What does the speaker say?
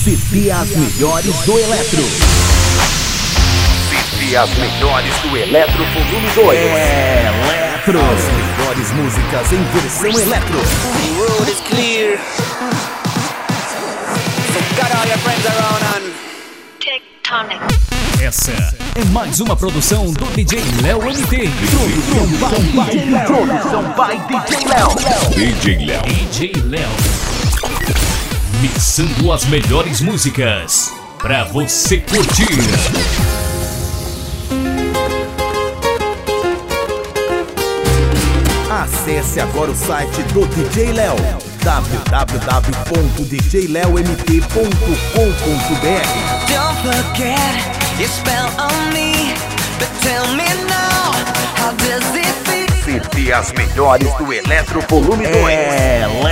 CD As Melhores do Eletro. CD As Melhores do Eletro Volume 2. Eletro. As melhores músicas em versão eletro. The road is clear. So got all your friends around and Tectonic. Essa é mais uma produção do DJ Léo MT. Produção by DJ Léo. DJ Léo. Mixando as melhores músicas pra você curtir. Acesse agora o site do DJ Léo, www.djleomt.com.br. Don't forget your spell on me, but tell me now, how does it feel? CD As Melhores do Eletro Volume 2.